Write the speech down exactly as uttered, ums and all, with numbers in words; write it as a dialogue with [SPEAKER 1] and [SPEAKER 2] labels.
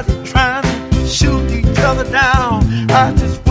[SPEAKER 1] trying to shoot each other down. I just